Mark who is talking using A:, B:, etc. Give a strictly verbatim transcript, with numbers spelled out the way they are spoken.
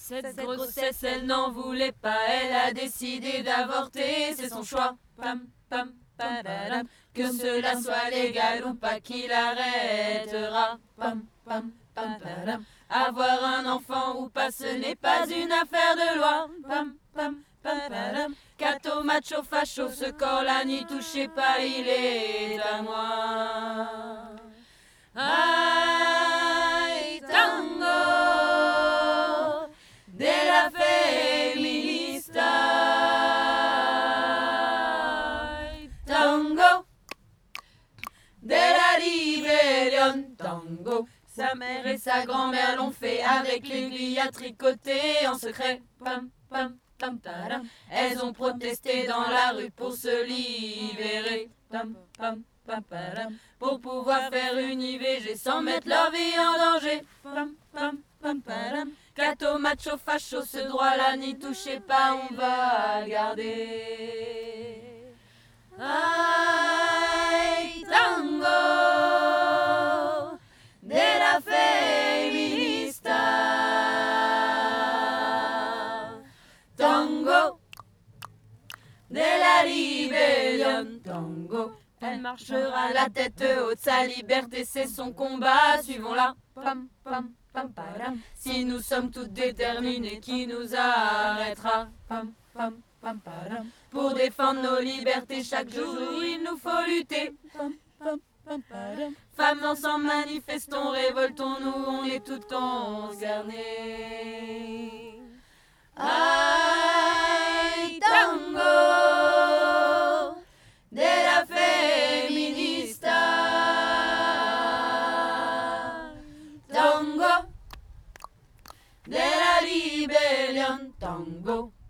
A: Cette grossesse, elle n'en voulait pas, elle a décidé d'avorter, c'est son choix. Pam, pam, padadam. Que cela soit légal ou pas, qui l'arrêtera. Pam, pam, pam, padam. Avoir un enfant ou pas, ce n'est pas une affaire de loi. Pam, pam, pam, padam. Cato, macho, facho, ce corps-là n'y touchez pas, il est à moi. Ay, tango de la feminista. Tango de la rébellion. Tango. Sa mère et sa grand-mère l'ont fait avec l'aiguille à tricoter en secret. Pam, pam, pam, tadam. Elles ont protesté dans la rue pour se libérer. Pam, pam, pam, padam. Pour pouvoir faire une I V G sans mettre leur vie en danger. Pam, pam, pam, padam. Cato, macho, facho, ce droit-là n'y touchez pas, on va le garder. Ay, tango de la feminista. Tango de la rébellion. Tango. Elle marchera la tête haute, sa liberté c'est son combat, suivons-la. Pam, pam, pam, padam. Si nous sommes toutes déterminées, qui nous arrêtera? Pam, pam, pam, padam. Pour défendre nos libertés, chaque jour il nous faut lutter. Pam, pam, pam, padam. Femmes ensemble manifestons, révoltons-nous, on est toutes concernées. Ay, tango de la feminista. Tango de la rébellion. Tango.